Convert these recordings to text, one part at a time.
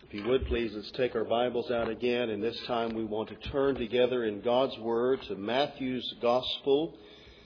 If you would, please, let's take our Bibles out again, and this time we want to turn together in God's Word to Mark's Gospel,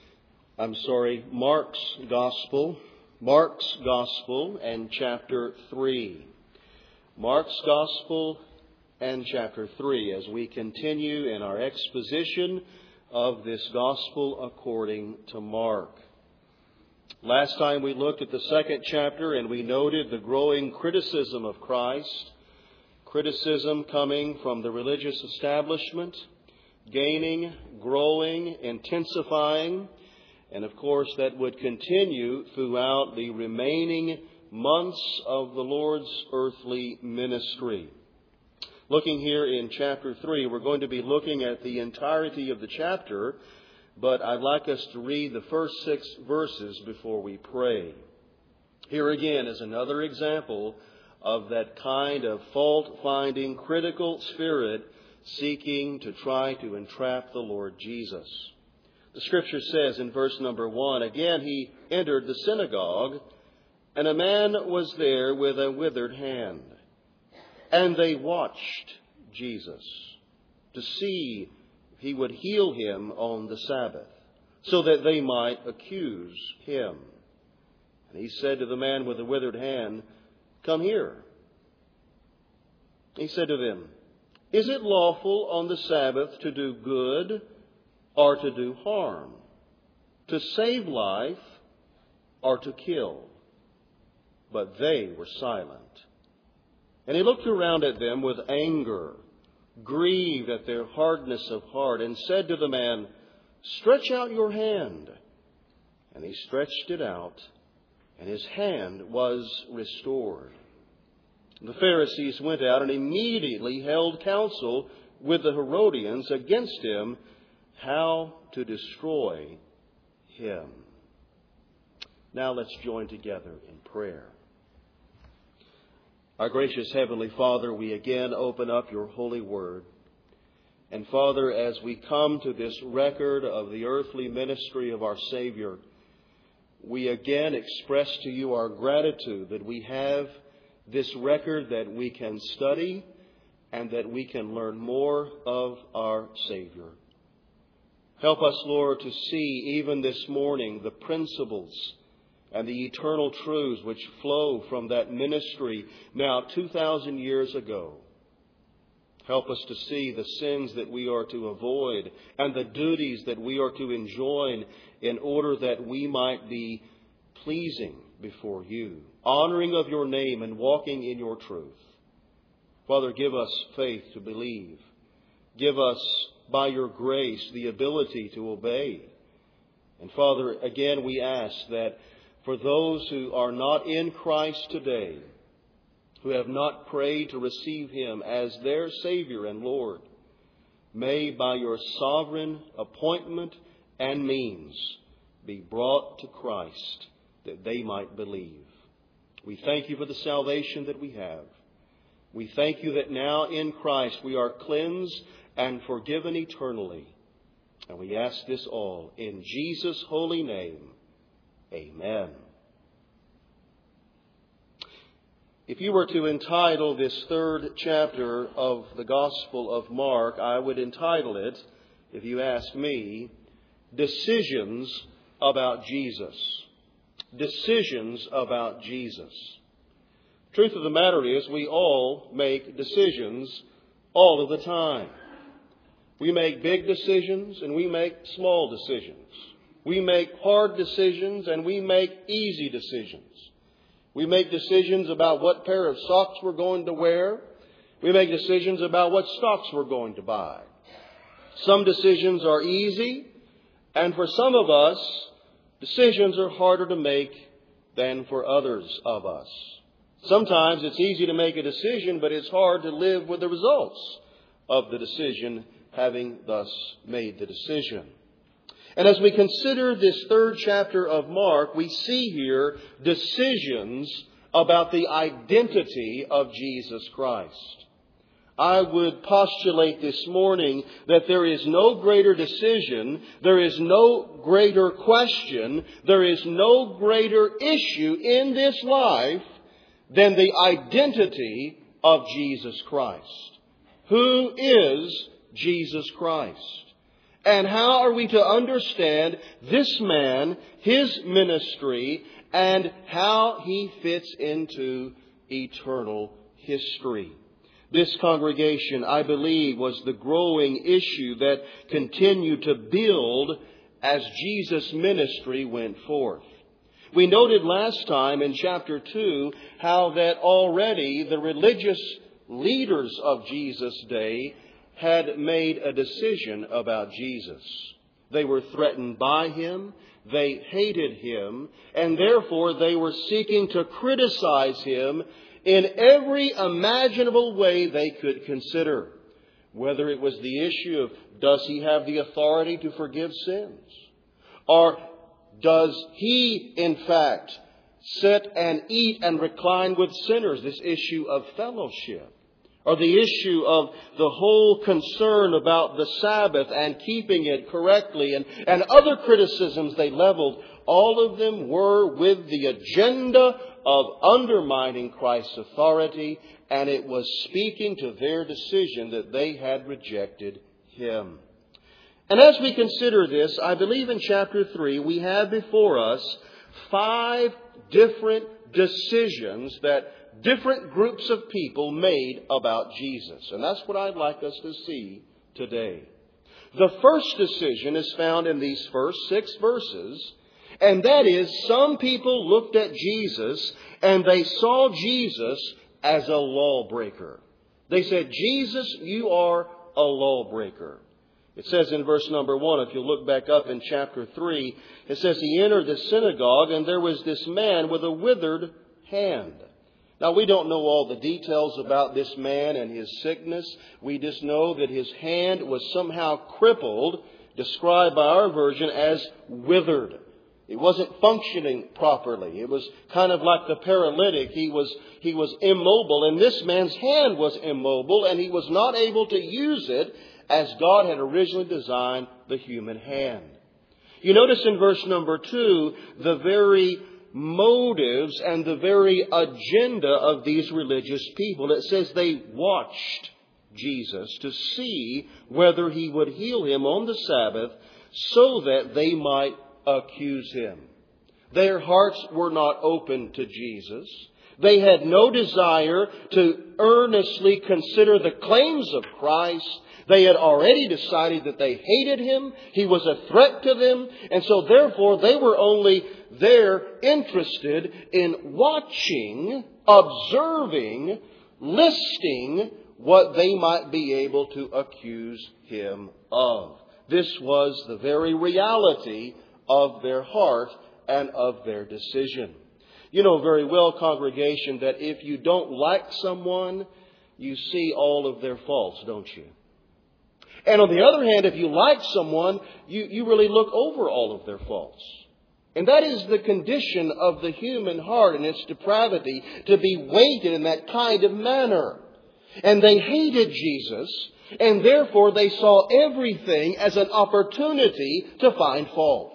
and chapter 3. Mark's Gospel and chapter 3, as we continue in our exposition of this Gospel according to Mark. Last time we looked at the second chapter and we noted the growing criticism of Christ. Criticism coming from the religious establishment, gaining, growing, intensifying, and of course that would continue throughout the remaining months of the Lord's earthly ministry. Looking here in chapter 3, we're going to be looking at the entirety of the chapter, but I'd like us to read the first 6 verses before we pray. Here again is another example of that kind of fault-finding, critical spirit seeking to try to entrap the Lord Jesus. The Scripture says in verse number 1, "Again he entered the synagogue, and a man was there with a withered hand. And they watched Jesus to see if he would heal him on the Sabbath, so that they might accuse him. And he said to the man with the withered hand, 'Come here.' He said to them, 'Is it lawful on the Sabbath to do good or to do harm, to save life or to kill?' But they were silent. And he looked around at them with anger, grieved at their hardness of heart, and said to the man, 'Stretch out your hand.' And he stretched it out, and his hand was restored. The Pharisees went out and immediately held counsel with the Herodians against him, how to destroy him." Now let's join together in prayer. Our gracious Heavenly Father, we again open up your holy word. And Father, as we come to this record of the earthly ministry of our Savior, we again express to you our gratitude that we have this record that we can study and that we can learn more of our Savior. Help us, Lord, to see even this morning the principles and the eternal truths which flow from that ministry now 2,000 years ago. Help us to see the sins that we are to avoid and the duties that we are to enjoin in order that we might be pleasing before you, honoring of your name and walking in your truth. Father, give us faith to believe. Give us, by your grace, the ability to obey. And Father, again we ask that for those who are not in Christ today, who have not prayed to receive him as their Savior and Lord, may by your sovereign appointment and means be brought to Christ that they might believe. We thank you for the salvation that we have. We thank you that now in Christ we are cleansed and forgiven eternally. And we ask this all in Jesus' holy name. Amen. If you were to entitle this third chapter of the Gospel of Mark, I would entitle it, if you ask me, Decisions about Jesus. Decisions about Jesus. Truth of the matter is, we all make decisions all of the time. We make big decisions and we make small decisions. We make hard decisions and we make easy decisions. We make decisions about what pair of socks we're going to wear. We make decisions about what stocks we're going to buy. Some decisions are easy, and for some of us, decisions are harder to make than for others of us. Sometimes it's easy to make a decision, but it's hard to live with the results of the decision, having thus made the decision. And as we consider this third chapter of Mark, we see here decisions about the identity of Jesus Christ. I would postulate this morning that there is no greater decision, there is no greater question, there is no greater issue in this life than the identity of Jesus Christ. Who is Jesus Christ? And how are we to understand this man, his ministry, and how he fits into eternal history? This congregation, I believe, was the growing issue that continued to build as Jesus' ministry went forth. We noted last time in chapter 2 how that already the religious leaders of Jesus' day had made a decision about Jesus. They were threatened by him, they hated him, and therefore they were seeking to criticize him in every imaginable way they could consider. Whether it was the issue of, does he have the authority to forgive sins? Or does he, in fact, sit and eat and recline with sinners? This issue of fellowship. Or the issue of the whole concern about the Sabbath and keeping it correctly and other criticisms they leveled. All of them were with the agenda of undermining Christ's authority, and it was speaking to their decision that they had rejected him. And as we consider this, I believe in chapter 3 we have before us 5 different decisions that different groups of people made about Jesus. And that's what I'd like us to see today. The first decision is found in these first 6 verses. And that is, some people looked at Jesus and they saw Jesus as a lawbreaker. They said, Jesus, you are a lawbreaker. It says in verse number 1, if you look back up in chapter 3, it says, he entered the synagogue and there was this man with a withered hand. Now, we don't know all the details about this man and his sickness. We just know that his hand was somehow crippled, described by our version as withered. It wasn't functioning properly. It was kind of like the paralytic. He was immobile, and this man's hand was immobile, and he was not able to use it as God had originally designed the human hand. You notice in verse number 2, the very motives and the very agenda of these religious people. It says they watched Jesus to see whether he would heal him on the Sabbath so that they might accuse him. Their hearts were not open to Jesus. They had no desire to earnestly consider the claims of Christ. They had already decided that they hated him. He was a threat to them. And so therefore they were only there interested in watching, observing, listing what they might be able to accuse him of. This was the very reality of their heart and of their decision. You know very well, congregation, that if you don't like someone, you see all of their faults, don't you? And on the other hand, if you like someone, you really look over all of their faults. And that is the condition of the human heart and its depravity, to be weighted in that kind of manner. And they hated Jesus, and therefore they saw everything as an opportunity to find fault.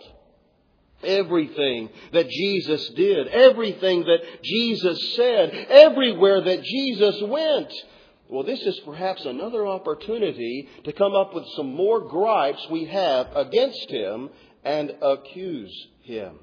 Everything that Jesus did, everything that Jesus said, everywhere that Jesus went. Well, this is perhaps another opportunity to come up with some more gripes we have against him and accuse him.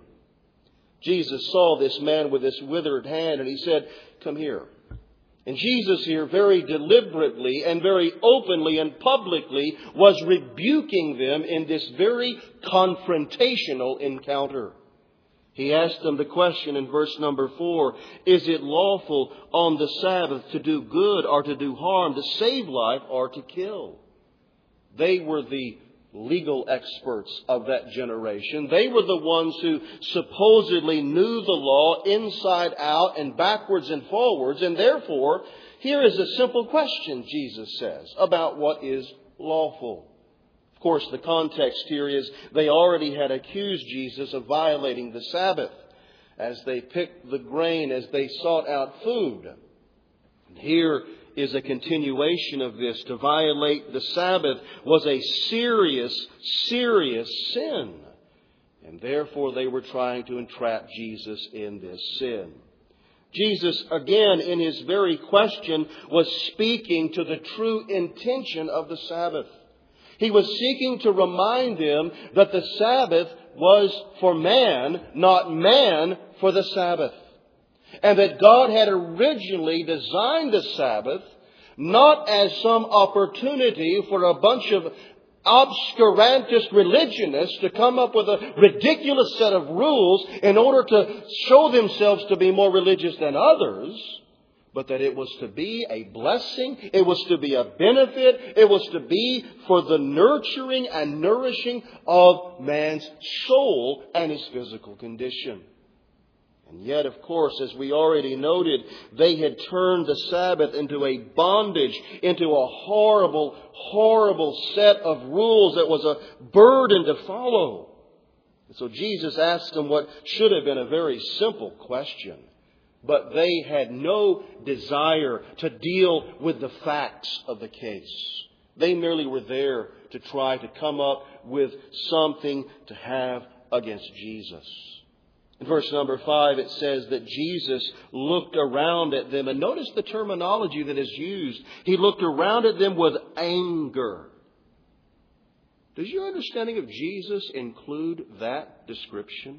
Jesus saw this man with this withered hand and he said, come here. And Jesus here very deliberately and very openly and publicly was rebuking them in this very confrontational encounter. He asked them the question in verse number 4, is it lawful on the Sabbath to do good or to do harm, to save life or to kill? They were the legal experts of that generation. They were the ones who supposedly knew the law inside out and backwards and forwards. And therefore, here is a simple question, Jesus says, about what is lawful. Of course, the context here is they already had accused Jesus of violating the Sabbath as they picked the grain, as they sought out food. And here is a continuation of this. To violate the Sabbath was a serious, serious sin. And therefore they were trying to entrap Jesus in this sin. Jesus, again, in His very question, was speaking to the true intention of the Sabbath. He was seeking to remind them that the Sabbath was for man, not man for the Sabbath. And that God had originally designed the Sabbath not as some opportunity for a bunch of obscurantist religionists to come up with a ridiculous set of rules in order to show themselves to be more religious than others, but that it was to be a blessing, it was to be a benefit, it was to be for the nurturing and nourishing of man's soul and his physical condition. And yet, of course, as we already noted, they had turned the Sabbath into a bondage, into a horrible, horrible set of rules that was a burden to follow. And so Jesus asked them what should have been a very simple question. But they had no desire to deal with the facts of the case. They merely were there to try to come up with something to have against Jesus. In verse number 5, it says that Jesus looked around at them. And notice the terminology that is used. He looked around at them with anger. Does your understanding of Jesus include that description?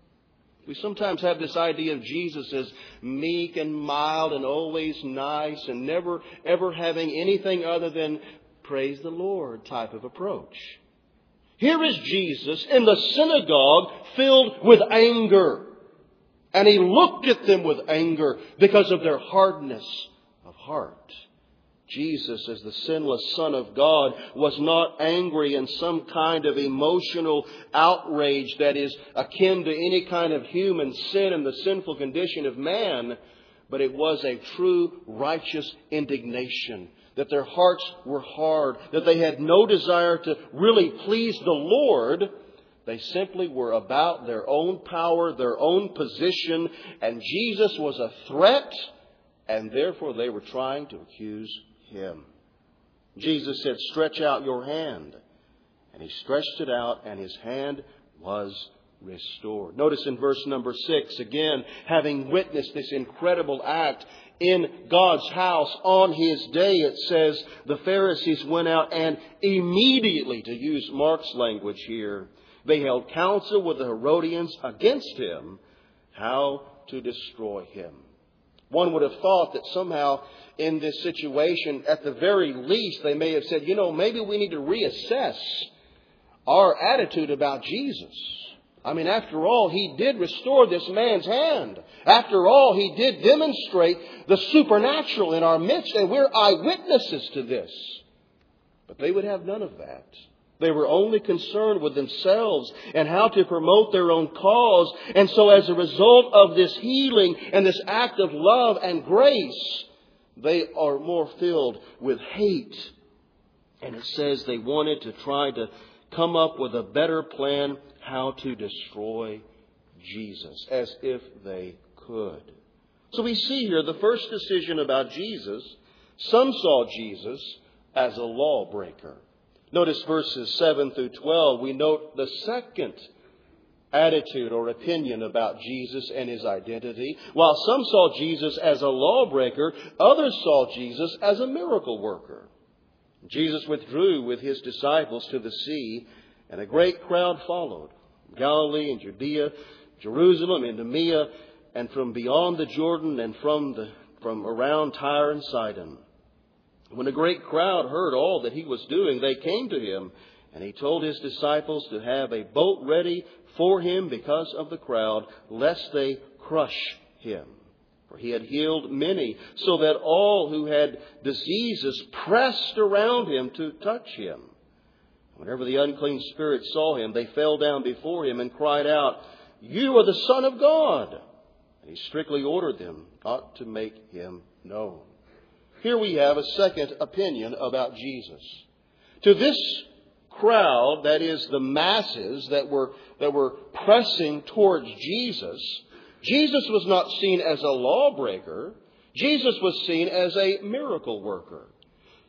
We sometimes have this idea of Jesus as meek and mild and always nice and never ever having anything other than praise the Lord type of approach. Here is Jesus in the synagogue filled with anger. And He looked at them with anger because of their hardness of heart. Jesus, as the sinless Son of God, was not angry in some kind of emotional outrage that is akin to any kind of human sin and the sinful condition of man, but it was a true righteous indignation. That their hearts were hard, that they had no desire to really please the Lord. They simply were about their own power, their own position, and Jesus was a threat, and therefore they were trying to accuse Him. Jesus said, "Stretch out your hand." And He stretched it out, and His hand was restored. Notice in verse number 6, again, having witnessed this incredible act in God's house on His day, it says, the Pharisees went out and immediately, to use Mark's language here, they held counsel with the Herodians against Him, how to destroy Him. One would have thought that somehow in this situation, at the very least, they may have said, maybe we need to reassess our attitude about Jesus. I mean, after all, He did restore this man's hand. After all, He did demonstrate the supernatural in our midst, and we're eyewitnesses to this. But they would have none of that. They were only concerned with themselves and how to promote their own cause. And so as a result of this healing and this act of love and grace, they are more filled with hate. And it says they wanted to try to come up with a better plan how to destroy Jesus, as if they could. So we see here the first decision about Jesus. Some saw Jesus as a lawbreaker. Notice verses 7 through 12. We note the second attitude or opinion about Jesus and His identity. While some saw Jesus as a lawbreaker, others saw Jesus as a miracle worker. Jesus withdrew with His disciples to the sea, and a great crowd followed. Galilee and Judea, Jerusalem, Idumea, and from beyond the Jordan and from around Tyre and Sidon. When a great crowd heard all that He was doing, they came to Him, and He told His disciples to have a boat ready for Him because of the crowd, lest they crush Him. For He had healed many, so that all who had diseases pressed around Him to touch Him. Whenever the unclean spirits saw Him, they fell down before Him and cried out, "You are the Son of God!" And He strictly ordered them not to make Him known. Here we have a second opinion about Jesus. To this crowd, that is the masses that were pressing towards Jesus, Jesus was not seen as a lawbreaker. Jesus was seen as a miracle worker.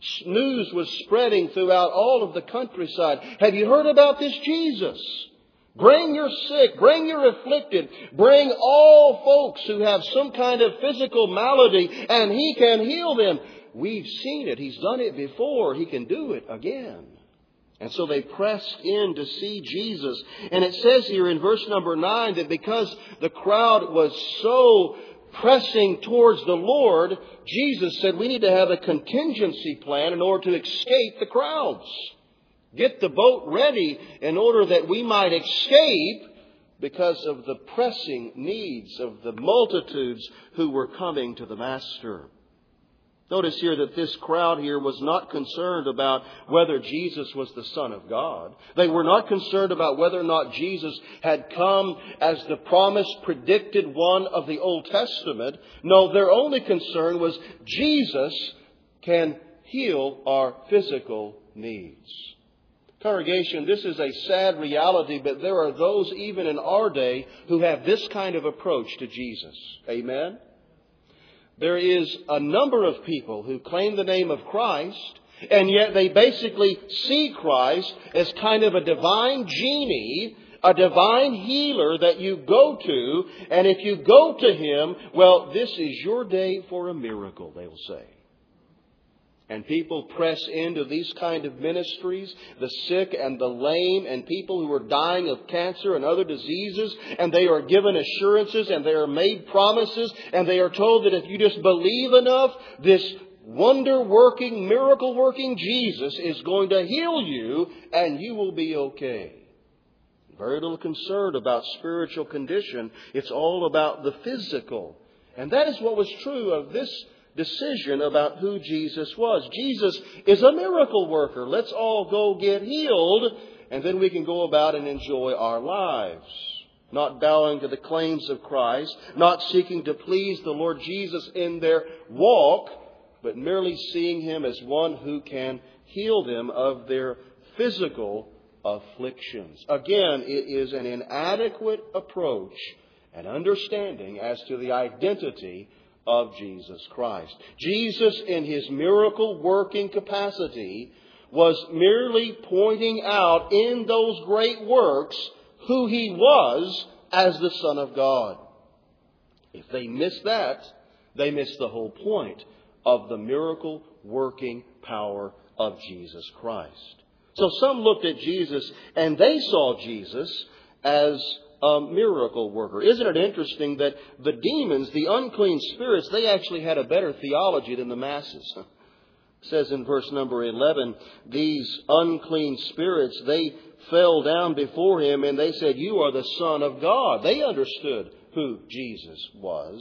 News was spreading throughout all of the countryside. Have you heard about this Jesus? Bring your sick, bring your afflicted, bring all folks who have some kind of physical malady, and He can heal them. We've seen it. He's done it before. He can do it again. And so they pressed in to see Jesus. And it says here in verse number 9 that because the crowd was so pressing towards the Lord, Jesus said we need to have a contingency plan in order to escape the crowds. Get the boat ready in order that we might escape because of the pressing needs of the multitudes who were coming to the Master. Notice here that this crowd here was not concerned about whether Jesus was the Son of God. They were not concerned about whether or not Jesus had come as the promised, predicted one of the Old Testament. No, their only concern was Jesus can heal our physical needs. Congregation, this is a sad reality, but there are those even in our day who have this kind of approach to Jesus. Amen? There is a number of people who claim the name of Christ, and yet they basically see Christ as kind of a divine genie, a divine healer that you go to, and if you go to Him, well, this is your day for a miracle, they will say. And people press into these kind of ministries, the sick and the lame and people who are dying of cancer and other diseases, and they are given assurances and they are made promises and they are told that if you just believe enough, this wonder-working, miracle-working Jesus is going to heal you and you will be okay. Very little concern about spiritual condition. It's all about the physical. And that is what was true of this decision about who Jesus was. Jesus is a miracle worker. Let's all go get healed, and then we can go about and enjoy our lives. Not bowing to the claims of Christ, not seeking to please the Lord Jesus in their walk, but merely seeing Him as one who can heal them of their physical afflictions. Again, it is an inadequate approach and understanding as to the identity of Jesus Christ. Jesus, in His miracle working capacity, was merely pointing out in those great works who He was as the Son of God. If they miss that, they miss the whole point of the miracle working power of Jesus Christ. So some looked at Jesus and they saw Jesus as a miracle worker. Isn't it interesting that the demons, the unclean spirits, they actually had a better theology than the masses? It says in verse number 11, these unclean spirits, they fell down before Him and they said, "You are the Son of God." They understood who Jesus was.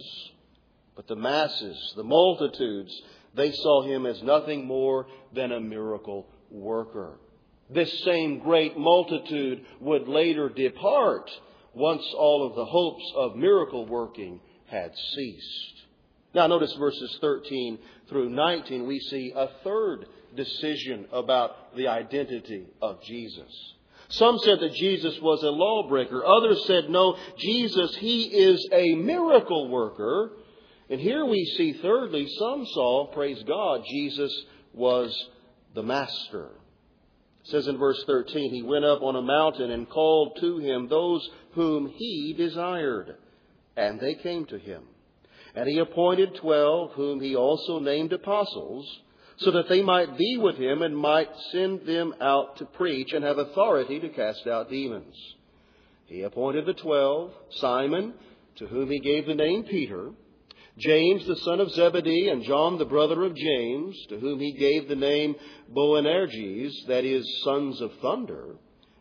But the masses, the multitudes, they saw Him as nothing more than a miracle worker. This same great multitude would later depart once all of the hopes of miracle working had ceased. Now notice verses 13 through 19, we see a third decision about the identity of Jesus. Some said that Jesus was a lawbreaker. Others said, no, Jesus, He is a miracle worker. And here we see, thirdly, some saw, praise God, Jesus was the Master. It says in verse 13, He went up on a mountain and called to Him those whom He desired, and they came to Him. And He appointed 12, whom He also named apostles, so that they might be with Him and might send them out to preach and have authority to cast out demons. He appointed the 12, Simon, to whom He gave the name Peter, James the son of Zebedee, and John the brother of James, to whom He gave the name Boanerges, that is, sons of thunder,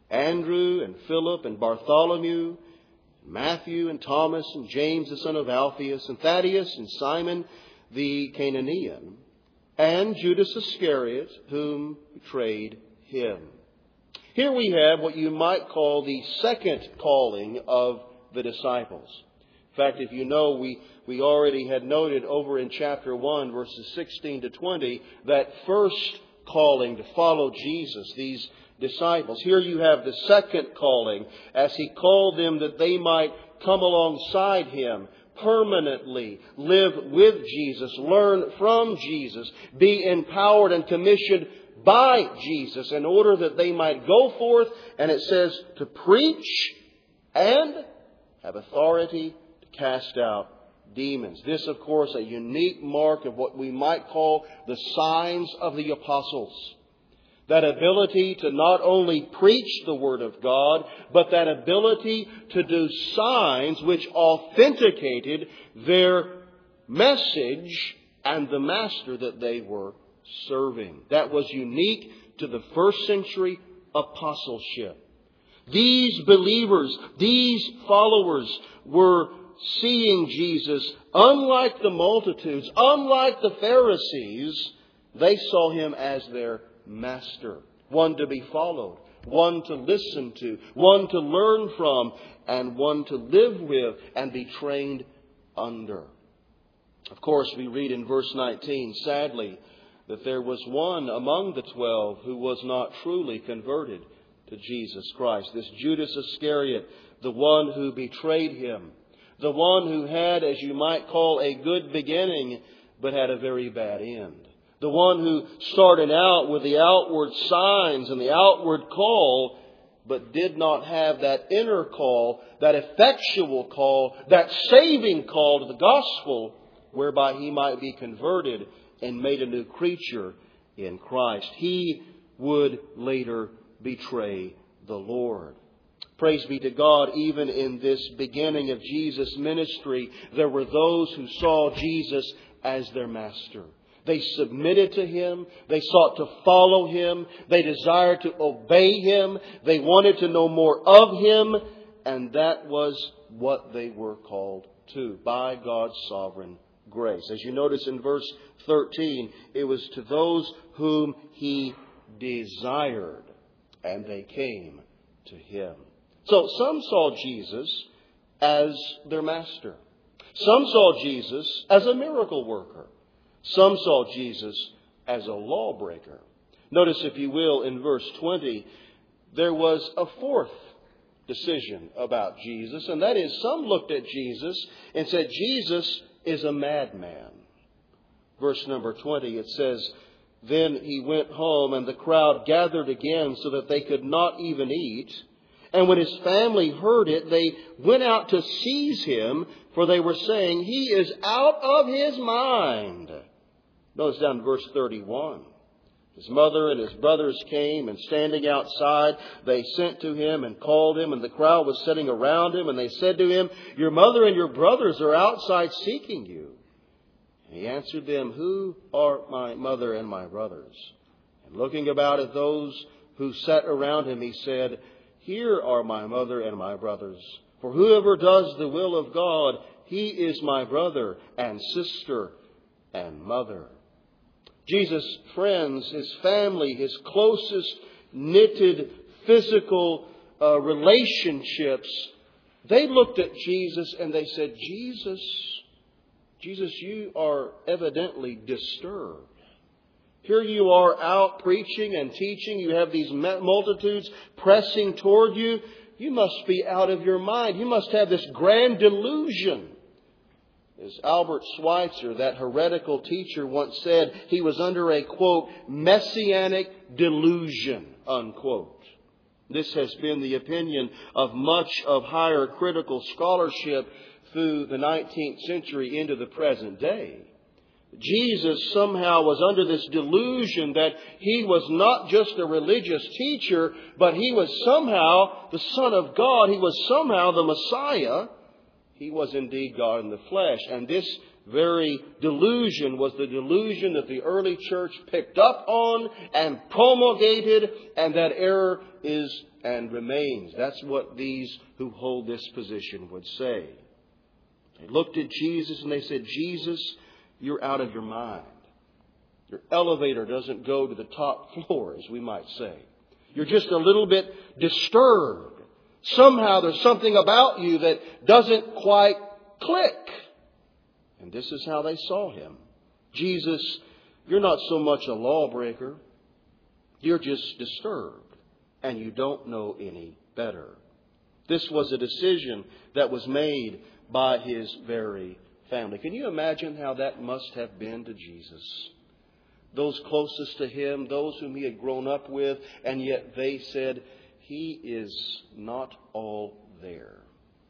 Andrew and Philip and Bartholomew, Matthew and Thomas and James the son of Alphaeus, and Thaddeus and Simon the Canaanian, and Judas Iscariot, whom betrayed Him. Here we have what you might call the second calling of the disciples. In fact, if you know, we already had noted over in chapter 1, verses 16 to 20, that first calling to follow Jesus, these disciples. Here you have the second calling as He called them that they might come alongside Him permanently, live with Jesus, learn from Jesus, be empowered and commissioned by Jesus in order that they might go forth, and it says, to preach and have authority to cast out demons. This, of course, a unique mark of what we might call the signs of the apostles. That ability to not only preach the Word of God, but that ability to do signs which authenticated their message and the master that they were serving. That was unique to the first century apostleship. These believers, these followers were seeing Jesus, unlike the multitudes, unlike the Pharisees. They saw Him as their master, one to be followed, one to listen to, one to learn from, and one to live with and be trained under. Of course, we read in verse 19, sadly, that there was one among the 12 who was not truly converted to Jesus Christ. This Judas Iscariot, the one who betrayed Him, the one who had, as you might call, a good beginning, but had a very bad end. The one who started out with the outward signs and the outward call, but did not have that inner call, that effectual call, that saving call to the gospel, whereby he might be converted and made a new creature in Christ. He would later betray the Lord. Praise be to God, even in this beginning of Jesus' ministry, there were those who saw Jesus as their master. They submitted to Him. They sought to follow Him. They desired to obey Him. They wanted to know more of Him. And that was what they were called to by God's sovereign grace. As you notice in verse 13, it was to those whom He desired, and they came to Him. So some saw Jesus as their master. Some saw Jesus as a miracle worker. Some saw Jesus as a lawbreaker. Notice, if you will, in verse 20, there was a fourth decision about Jesus, and that is, some looked at Jesus and said, Jesus is a madman. Verse number 20, it says, then he went home, and the crowd gathered again so that they could not even eat. And when his family heard it, they went out to seize him, for they were saying, he is out of his mind. Notice down in verse 31. His mother and his brothers came, and standing outside, they sent to him and called him, and the crowd was sitting around him, and they said to him, your mother and your brothers are outside seeking you. And he answered them, who are my mother and my brothers? And looking about at those who sat around him, he said, here are my mother and my brothers. For whoever does the will of God, he is my brother and sister and mother. Jesus' friends, his family, his closest knitted physical relationships, they looked at Jesus and they said, Jesus, you are evidently disturbed. Here you are out preaching and teaching. You have these multitudes pressing toward you. You must be out of your mind. You must have this grand delusion. As Albert Schweitzer, that heretical teacher, once said, he was under a, quote, messianic delusion, unquote. This has been the opinion of much of higher critical scholarship through the 19th century into the present day. Jesus somehow was under this delusion that he was not just a religious teacher, but he was somehow the Son of God. He was somehow the Messiah. He was indeed God in the flesh. And this very delusion was the delusion that the early church picked up on and promulgated, and that error is and remains. That's what these who hold this position would say. They looked at Jesus and they said, Jesus, you're out of your mind. Your elevator doesn't go to the top floor, as we might say. You're just a little bit disturbed. Somehow there's something about you that doesn't quite click. And this is how they saw him. Jesus, you're not so much a lawbreaker. You're just disturbed. And you don't know any better. This was a decision that was made by his very family. Can you imagine how that must have been to Jesus? Those closest to him, those whom he had grown up with, and yet they said, he is not all there.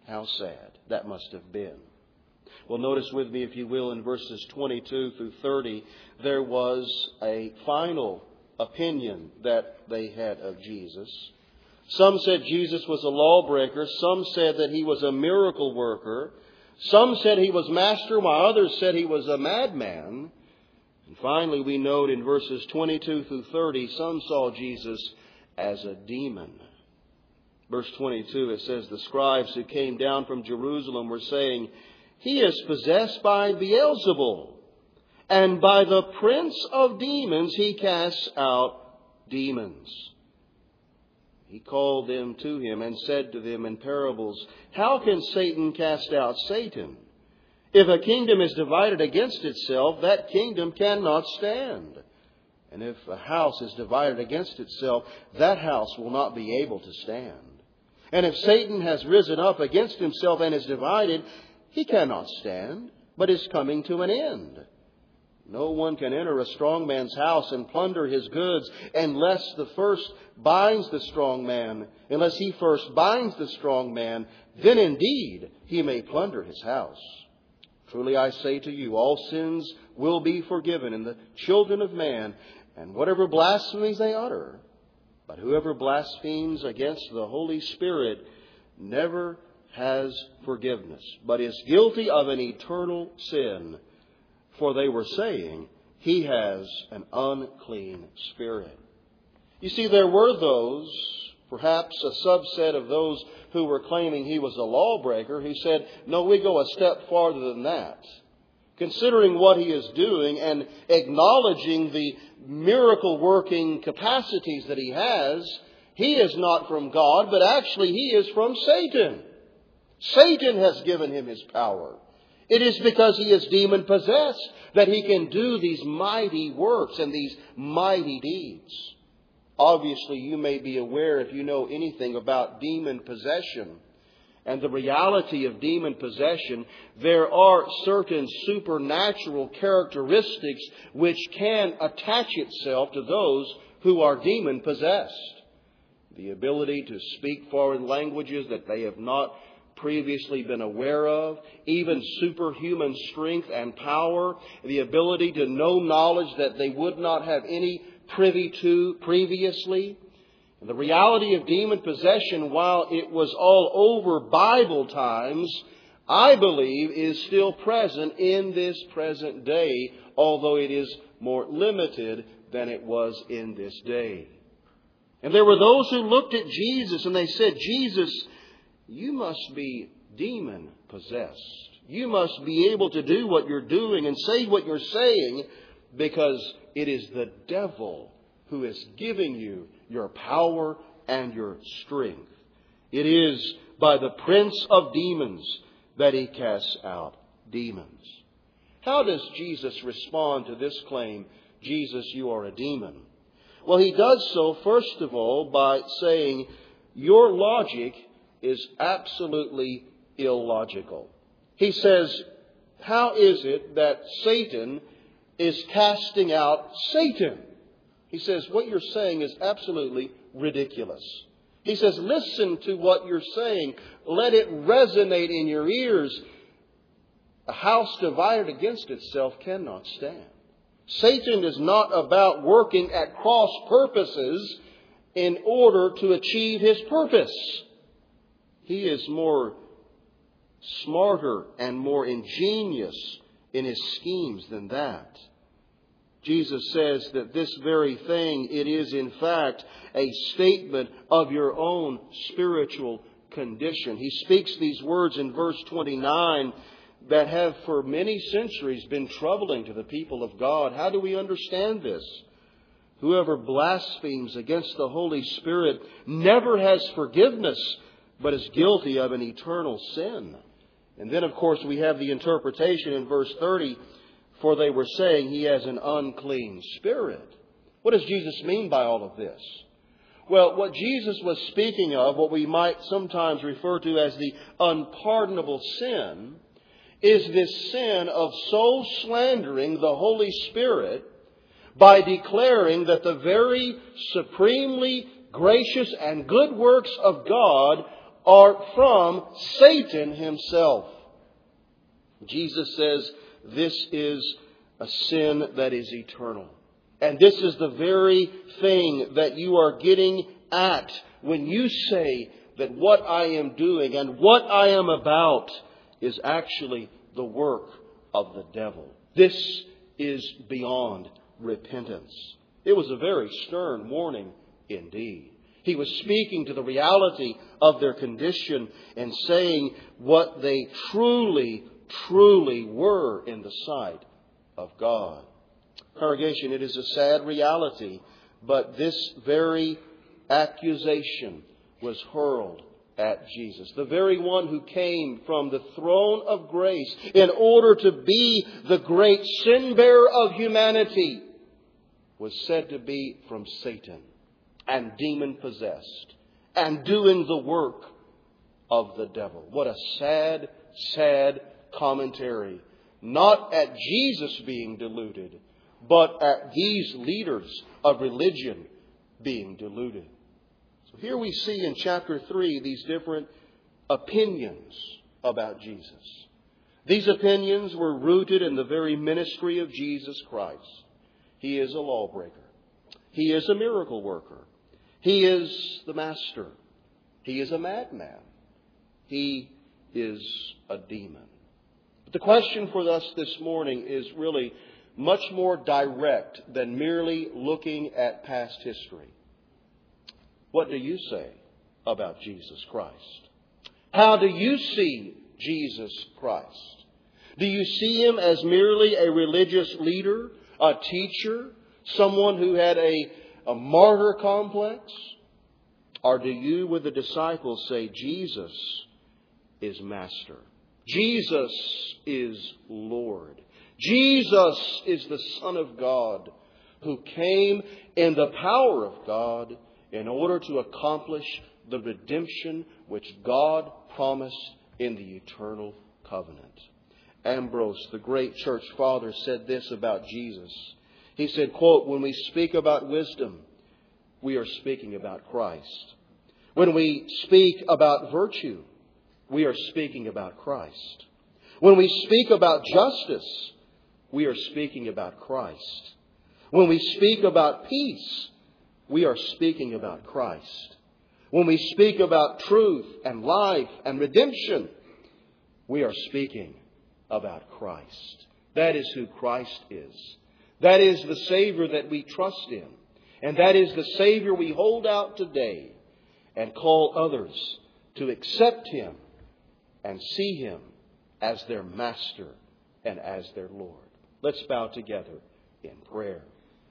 How sad that must have been. Well, notice with me, if you will, in verses 22 through 30, there was a final opinion that they had of Jesus. Some said Jesus was a lawbreaker. Some said that he was a miracle worker. Some said he was master, while others said he was a madman. And finally, we note in verses 22 through 30, some saw Jesus as a demon. Verse 22, it says, the scribes who came down from Jerusalem were saying, he is possessed by Beelzebul, and by the prince of demons he casts out demons. He called them to him and said to them in parables, how can Satan cast out Satan? If a kingdom is divided against itself, that kingdom cannot stand. And if a house is divided against itself, that house will not be able to stand. And if Satan has risen up against himself and is divided, he cannot stand, but is coming to an end. No one can enter a strong man's house and plunder his goods unless he first binds the strong man. Then indeed he may plunder his house. Truly I say to you, all sins will be forgiven in the children of man, and whatever blasphemies they utter. But whoever blasphemes against the Holy Spirit never has forgiveness, but is guilty of an eternal sin. For they were saying, he has an unclean spirit. You see, there were those, perhaps a subset of those who were claiming he was a lawbreaker, who said, no, we go a step farther than that. Considering what he is doing and acknowledging the miracle-working capacities that he has, he is not from God, but actually he is from Satan. Satan has given him his power. It is because he is demon-possessed that he can do these mighty works and these mighty deeds. Obviously, you may be aware, if you know anything about demon possession and the reality of demon possession, there are certain supernatural characteristics which can attach itself to those who are demon-possessed. The ability to speak foreign languages that they have not previously been aware of, even superhuman strength and power, the ability to know knowledge that they would not have any privy to previously. And the reality of demon possession, while it was all over Bible times, I believe is still present in this present day, although it is more limited than it was in this day. And there were those who looked at Jesus and they said, Jesus, you must be demon-possessed. You must be able to do what you're doing and say what you're saying because it is the devil who is giving you your power and your strength. It is by the prince of demons that he casts out demons. How does Jesus respond to this claim, Jesus, you are a demon? Well, he does so, first of all, by saying, your logic is absolutely illogical. He says, how is it that Satan is casting out Satan? He says, what you're saying is absolutely ridiculous. He says, listen to what you're saying. Let it resonate in your ears. A house divided against itself cannot stand. Satan is not about working at cross purposes in order to achieve his purpose. He is more smarter and more ingenious in his schemes than that. Jesus says that this very thing, it is in fact a statement of your own spiritual condition. He speaks these words in verse 29 that have for many centuries been troubling to the people of God. How do we understand this? Whoever blasphemes against the Holy Spirit never has forgiveness, but is guilty of an eternal sin. And then, of course, we have the interpretation in verse 30, for they were saying he has an unclean spirit. What does Jesus mean by all of this? Well, what Jesus was speaking of, what we might sometimes refer to as the unpardonable sin, is this sin of so slandering the Holy Spirit by declaring that the very supremely gracious and good works of God are from Satan himself. Jesus says this is a sin that is eternal. And this is the very thing that you are getting at when you say that what I am doing and what I am about is actually the work of the devil. This is beyond repentance. It was a very stern warning indeed. He was speaking to the reality of their condition and saying what they truly were in the sight of God. Congregation, it is a sad reality, but this very accusation was hurled at Jesus. The very one who came from the throne of grace in order to be the great sin bearer of humanity was said to be from Satan and demon possessed and doing the work of the devil. What a sad commentary. Not at Jesus being deluded, but at these leaders of religion being deluded. So here we see in chapter 3 these different opinions about Jesus. These opinions were rooted in the very ministry of Jesus Christ. He is a lawbreaker. He is a miracle worker. He is the master. He is a madman. He is a demon. But the question for us this morning is really much more direct than merely looking at past history. What do you say about Jesus Christ? How do you see Jesus Christ? Do you see Him as merely a religious leader, a teacher, someone who had a martyr complex? Or do you, with the disciples, say Jesus is Master? Jesus is Lord. Jesus is the Son of God who came in the power of God in order to accomplish the redemption which God promised in the eternal covenant. Ambrose, the great church father, said this about Jesus. He said, quote, "When we speak about wisdom, we are speaking about Christ. When we speak about virtue, we are speaking about Christ. When we speak about justice, we are speaking about Christ. When we speak about peace, we are speaking about Christ. When we speak about truth and life and redemption, we are speaking about Christ." That is who Christ is. That is the Savior that we trust in. And that is the Savior we hold out today and call others to accept Him and see Him as their Master and as their Lord. Let's bow together in prayer.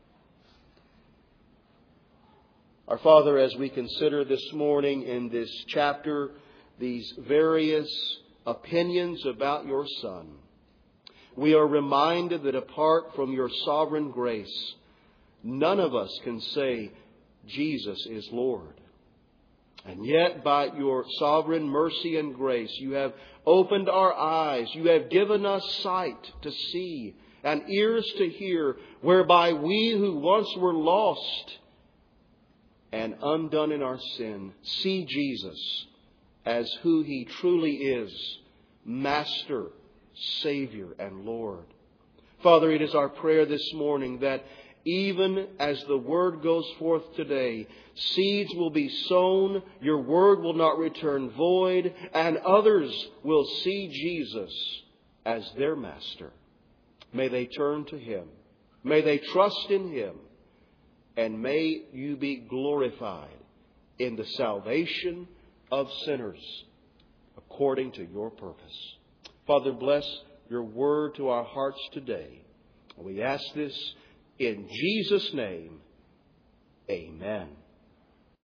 Our Father, as we consider this morning in this chapter these various opinions about your Son, we are reminded that apart from your sovereign grace, none of us can say Jesus is Lord. And yet, by your sovereign mercy and grace, you have opened our eyes. You have given us sight to see and ears to hear, whereby we who once were lost and undone in our sin see Jesus as who He truly is, Master, Savior, and Lord. Father, it is our prayer this morning that even as the Word goes forth today, seeds will be sown, your Word will not return void, and others will see Jesus as their Master. May they turn to Him. May they trust in Him. And may you be glorified in the salvation of sinners according to your purpose. Father, bless your word to our hearts today. We ask this in Jesus' name. Amen.